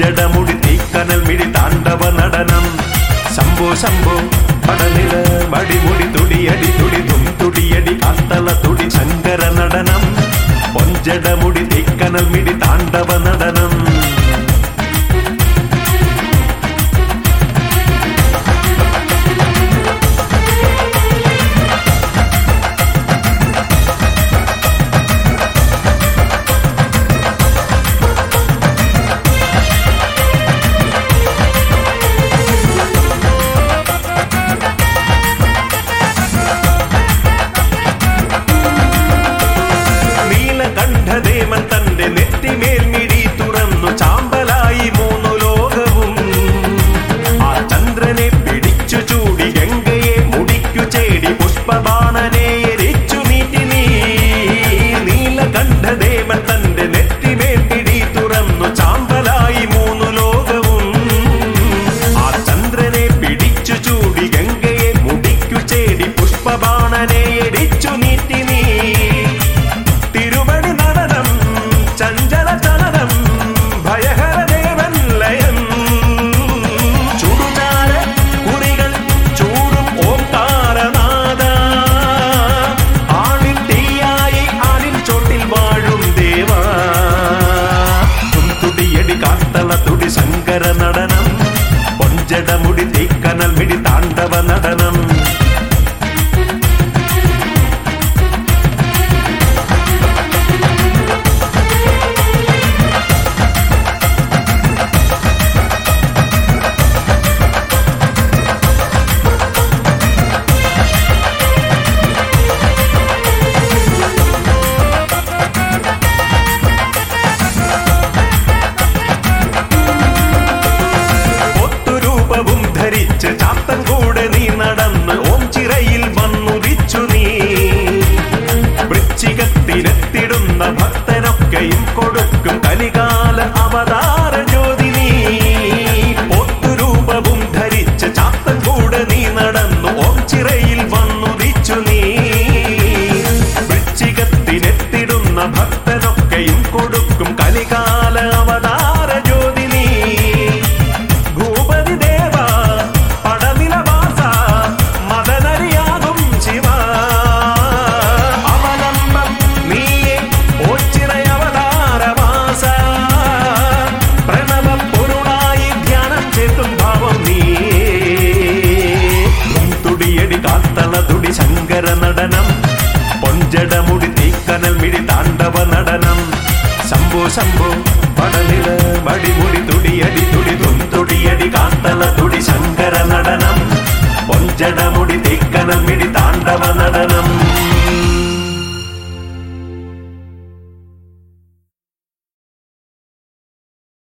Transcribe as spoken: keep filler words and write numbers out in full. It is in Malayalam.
പൊഞ്ചടമുടി തീക്കനൽ മിടി താണ്ഡവ നടനം ശംഭോ ശംഭോ പടനില മടിമുടി തുടിയടി തുടിതും തുടിയടി കാത്തള തുടി ശങ്കര നടനം പൊഞ്ചടമുടി തീക്കനൽ മിടി താണ്ഡവ നടനം ദേവൻ തന്റെ നെറ്റിമേൽ മിഴി തുറന്നു ചാമ്പലായി മൂന്നു ലോകവും ആ ചന്ദ്രനെ പിടിച്ചു ചൂടി ഗംഗയെ മുടിക്കു ചേടി പുഷ്പബാണനെ എരിച്ചു നീട്ടി നീ നീലകണ്ഠദേവൻ തന്റെ നെറ്റിമേൽ മിഴി തുറന്നു ചാമ്പലായി മൂന്നു ലോകവും ആ ചന്ദ്രനെ പിടിച്ചു ചൂടി ഗംഗയെ മുടിക്കു ചേടി പുഷ്പബാണനെ എരിച്ചു നീട്ടി നീ ചഞ്ചല ചലനം ഭയഹര ദേവൻ ലയം ചുടുചാര കുറികൾ ചൂടും ഓംകാരനാഥ ആണിൻ തീയായി ആണിൻ ചോട്ടിൽ വാഴും ദേവാ തുടിയടി കാത്തള തുടി ശങ്കര നടനം പൊഞ്ചടമുടി തീക്കനൽ മിടി താണ്ഡവ നടനം ചാത്തൻ കൂടെ നീ നടന്ന് ഓം ചിറയിൽ വന്നുദിച്ചു നീ വൃശ്ചികത്തിനെത്തിടുന്ന ഭക്തനൊക്കെയും കൊടുക്കും കലികാല അവതാര ജ്യോതി നീ ഒത്തുരൂപവും ധരിച്ച് ചാത്തൻ കൂടെ നീ നടന്നു ഓം ചിറയിൽ വന്നുദിച്ചു നീ വൃശ്ചികത്തിനെത്തിടുന്ന ഭക്തനൊക്കെയും കൊടുക്കും കലികാല അവതാര ജ്യോതി നീ ഭൂപതി ദേവ കാത്തളതുടി ശങ്കര നടനം പൊഞ്ചടമുടി തീക്കനൽ മിടി താണ്ഡവ നടനം ശംഭോ ശംഭോ പടനില മടിമുടി തുടിയടി തുടിതും തുടിയടി കാത്തള തുടി ശങ്കര നടനം പൊഞ്ചടമുടി തീക്കനൽ മിടി താണ്ഡവ നടനം